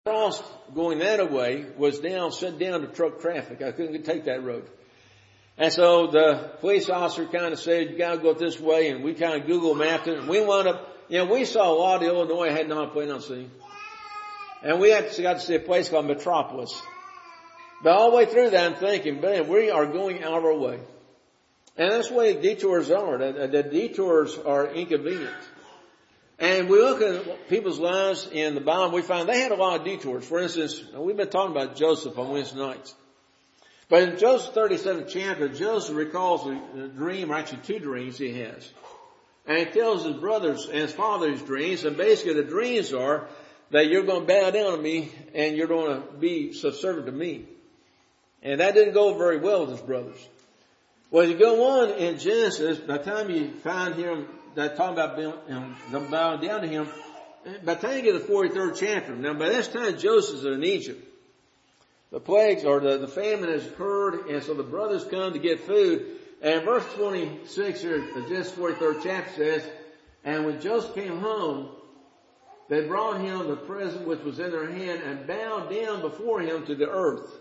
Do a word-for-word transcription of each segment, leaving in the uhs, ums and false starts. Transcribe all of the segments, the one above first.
cross going that way was down, shut down to truck traffic. I couldn't take that road. And so the police officer kind of said, you got to go this way. And we kind of Google mapped it. And we wound up, you know, we saw a lot of Illinois I had not planned on seeing. And we actually got to see a place called Metropolis. But all the way through that, I'm thinking, man, we are going out of our way. And that's the way detours are. The, the detours are inconvenient. And we look at people's lives in the Bible, we find they had a lot of detours. For instance, we've been talking about Joseph on Wednesday nights. But in Joseph's thirty-seventh chapter, Joseph recalls a dream, or actually two dreams he has. And he tells his brothers and his father's dreams. And basically the dreams are that you're going to bow down to me and you're going to be subservient to me. And that didn't go very well with his brothers. Well, you go on in Genesis, by the time you find him, that talking about being, um, bowing down to him, by the time you get to the forty-third chapter, now by this time Joseph's in Egypt. The plagues or the, the famine has occurred, and so the brothers come to get food. And verse twenty-six here, the Genesis forty-third chapter says, and when Joseph came home, they brought him the present which was in their hand and bowed down before him to the earth.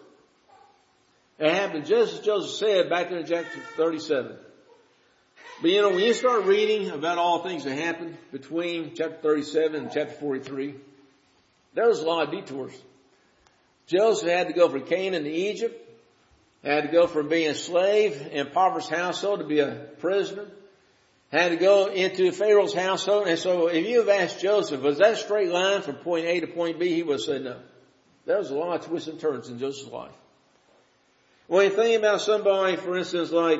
It happened just as Joseph said back there in chapter thirty-seven. But you know, when you start reading about all the things that happened between chapter thirty-seven and chapter forty-three, there was a lot of detours. Joseph had to go from Canaan to Egypt, had to go from being a slave in Potiphar's household to be a prisoner, had to go into Pharaoh's household. And so if you have asked Joseph, was that a straight line from point A to point B? He would have said no. There was a lot of twists and turns in Joseph's life. When you think about somebody, for instance, like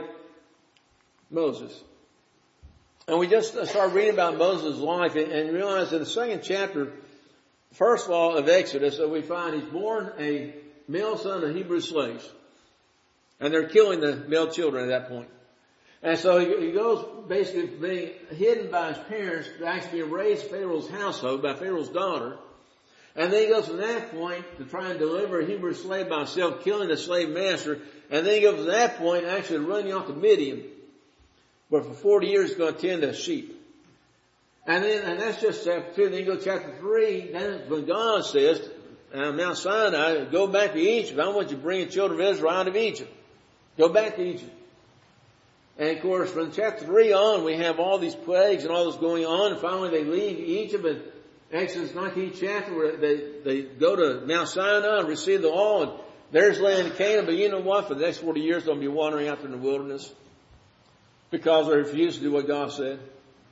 Moses, and we just start reading about Moses' life and realize in the second chapter, first of all, of Exodus, that we find he's born a male son of Hebrew slaves. And they're killing the male children at that point. And so he goes basically from being hidden by his parents to actually being raised in Pharaoh's household by Pharaoh's daughter. And then he goes from that point to try and deliver a Hebrew slave by himself, killing the slave master. And then he goes from that point actually running off to Midian, where for forty years he's going to tend to sheep. And then, and that's just chapter two. Then you go to chapter three. Then when God says, on Mount Sinai, go back to Egypt. I want you to bring the children of Israel out of Egypt. Go back to Egypt. And of course, from chapter three on, we have all these plagues and all this going on. And finally, they leave Egypt. And Exodus nineteenth chapter, where they, they go to Mount Sinai and receive the law. And there's land of Canaan. But you know what? For the next forty years, they'll be wandering out there in the wilderness because they refused to do what God said.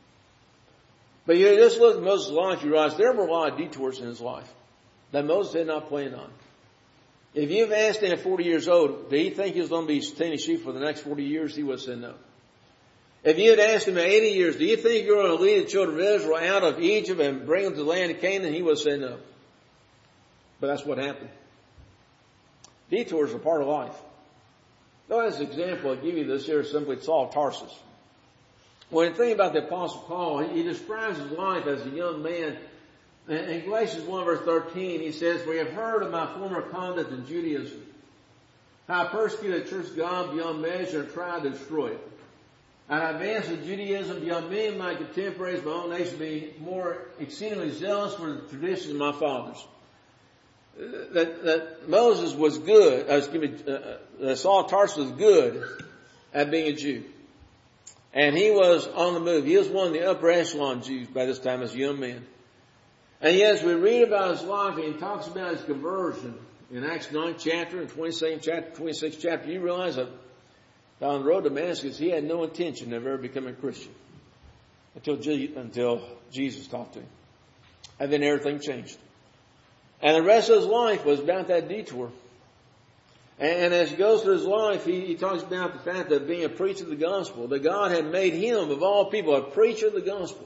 But you just look at Moses' life, you realize there were a lot of detours in his life that Moses had not planned on. If you've asked him at forty years old, did he think he was going to be tending sheep for the next forty years? He would have said no. If you had asked him at eighty years, do you think you're going to lead the children of Israel out of Egypt and bring them to the land of Canaan? He would have said no. But that's what happened. Detours are part of life. Though as an example, I'll give you this here simply Saul of Tarsus. When you think about the Apostle Paul, he describes his life as a young man. In Galatians one verse thirteen, he says, we have heard of my former conduct in Judaism, how I persecuted the church of God beyond measure and tried to destroy it. And I advanced in Judaism beyond many of my contemporaries, my own nation, being more exceedingly zealous for the traditions of my fathers. That, that Moses was good, uh, excuse me, uh, uh, Saul of Tarsus was good at being a Jew. And he was on the move. He was one of the upper echelon Jews by this time as a young man. And yet as we read about his life and he talks about his conversion in Acts ninth chapter and twenty-second chapter, twenty-sixth chapter, you realize that on the road to Damascus, he had no intention of ever becoming a Christian until, G- until Jesus talked to him. And then everything changed. And the rest of his life was about that detour. And as he goes through his life, he, he talks about the fact that being a preacher of the gospel, that God had made him, of all people, a preacher of the gospel.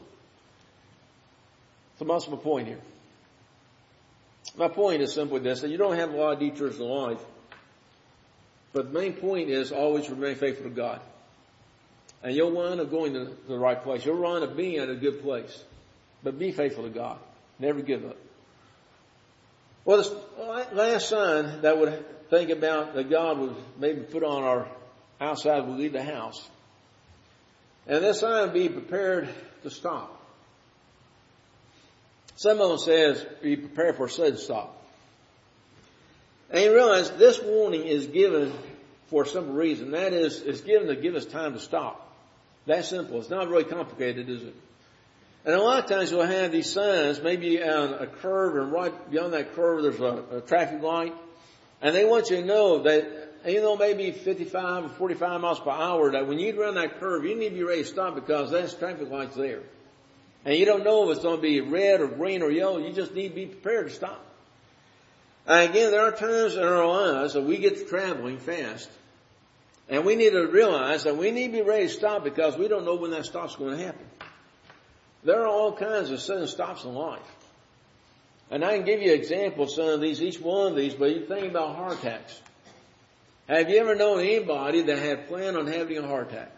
So what's my point here? My point is simply this, that you don't have a lot of detours in life. But the main point is always remain faithful to God. And you'll wind up going to the right place. You'll wind up being at a good place. But be faithful to God. Never give up. Well, this last sign that would think about that God would maybe put on our outside we leave the house. And this sign would be prepared to stop. Some of them says be prepared for a sudden stop. And you realize this warning is given for a simple reason. That is, it's given to give us time to stop. That simple. It's not really complicated, is it? And a lot of times you'll have these signs, maybe on a curve, and right beyond that curve there's a, a traffic light. And they want you to know that, even though maybe fifty-five or forty-five miles per hour, that when you run that curve, you need to be ready to stop because that traffic light's there. And you don't know if it's going to be red or green or yellow. You just need to be prepared to stop. And again, there are times in our lives that we get to traveling fast. And we need to realize that we need to be ready to stop because we don't know when that stop's going to happen. There are all kinds of sudden stops in life. And I can give you an example of some of these, each one of these, but you think about heart attacks. Have you ever known anybody that had planned on having a heart attack?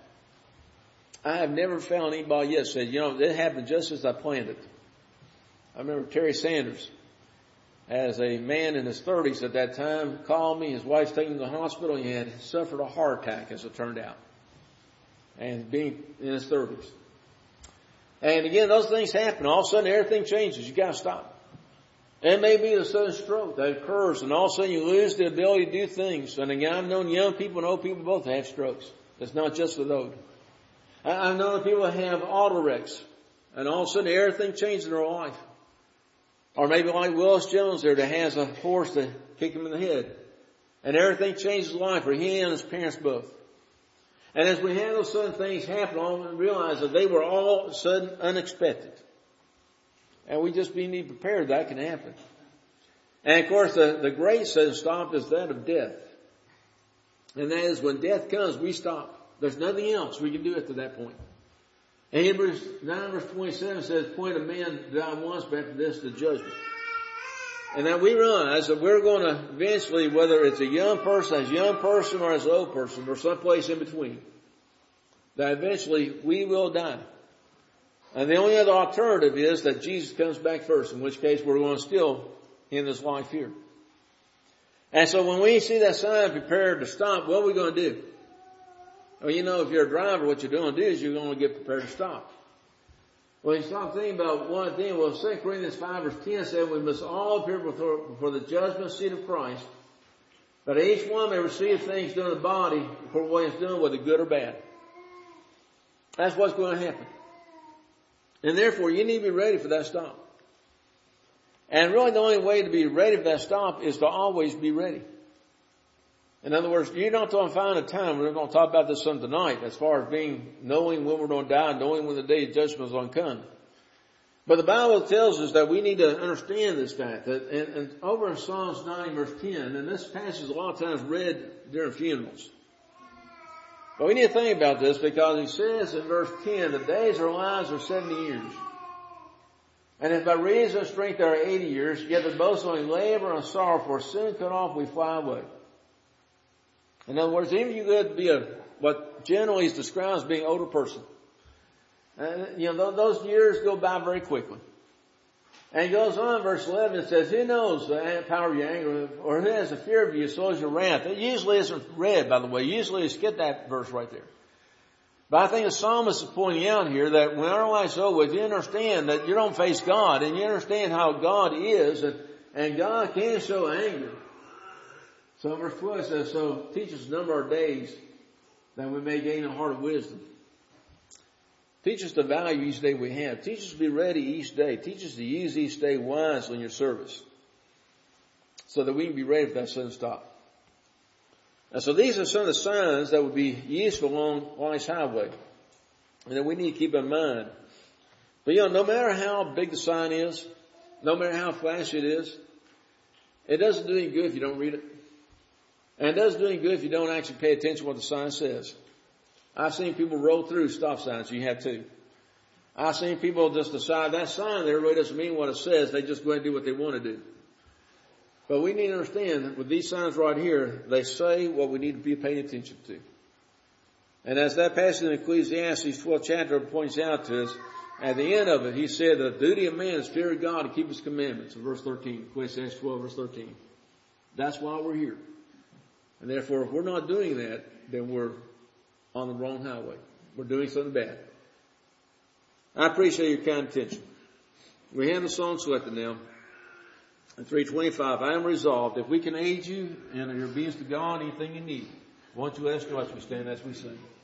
I have never found anybody yet said, you know, it happened just as I planned it. I remember Terry Sanders, as a man in his thirties at that time, called me. His wife's taken him to the hospital. He had suffered a heart attack, as it turned out, and being in his thirties. And again, those things happen. All of a sudden, everything changes. You got to stop. It may be a sudden stroke that occurs, and all of a sudden you lose the ability to do things. And again, I've known young people and old people both have strokes. It's not just with those. I've known people that have auto wrecks, and all of a sudden everything changes in their life. Or maybe like Willis Jones there that has a horse to kick him in the head. And everything changes his life for he and his parents both. And as we have those sudden things happen, I realize that they were all sudden unexpected. And we just need to be prepared that can happen. And of course, the, the great sudden stop is that of death. And that is when death comes, we stop. There's nothing else we can do after that point. And Hebrews nine verse twenty-seven says, point a man to die once, but after this, the judgment. And now we realize that we're going to eventually, whether it's a young person, as a young person, or as an old person, or someplace in between, that eventually we will die. And the only other alternative is that Jesus comes back first, in which case we're going to still end this life here. And so when we see that sign prepared to stop, what are we going to do? Well, you know, if you're a driver, what you're going to do is you're going to get prepared to stop. Well, you stop thinking about one thing. Well, Second Corinthians five verse ten said we must all appear before, before the judgment seat of Christ, that each one may receive things done in the body for what he's done, whether good or bad. That's what's going to happen. And therefore, you need to be ready for that stop. And really the only way to be ready for that stop is to always be ready. In other words, you're not going to find a time, we're going to talk about this some tonight, as far as being, knowing when we're going to die, knowing when the day of judgment is going to come. But the Bible tells us that we need to understand this fact. That, and, and over in Psalms nine verse ten, and this passage is a lot of times read during funerals. But we need to think about this because he says in verse ten, the days of our lives are seventy years. And if by reason of strength there are eighty years, yet the boast only labor and sorrow, for soon cut off we fly away. In other words, even if you could be a, what generally is described as being an older person. And, you know, those years go by very quickly. And he goes on in verse eleven, it says, who knows the power of your anger, or who has the fear of you, so is your wrath. It usually isn't read, by the way. Usually you skip that verse right there. But I think the psalmist is pointing out here that when our life's over, if you understand that you don't face God, and you understand how God is, and, and God can show anger. So verse twelve says, so teach us the number of our days that we may gain a heart of wisdom. Teach us to value each day we have. Teach us to be ready each day. Teach us to use each day wisely in your service so that we can be ready for that sudden stop. And so these are some of the signs that would be useful along life's highway and that we need to keep in mind. But you know, no matter how big the sign is, no matter how flashy it is, it doesn't do any good if you don't read it. And it doesn't do any good if you don't actually pay attention to what the sign says. I've seen people roll through stop signs. You have too. I've seen people just decide that sign there really doesn't mean what it says. They just go ahead and do what they want to do. But we need to understand that with these signs right here, they say what we need to be paying attention to. And as that passage in Ecclesiastes twelfth chapter points out to us, at the end of it, he said the duty of man is fear God to keep his commandments. In verse thirteen, Ecclesiastes twelve verse thirteen. That's why we're here. And therefore, if we're not doing that, then we're on the wrong highway. We're doing something bad. I appreciate your kind attention. We have the song selected now. And three twenty-five, I am resolved. If we can aid you in your obedience to God, anything you need, why don't you ask us? We stand as we sing.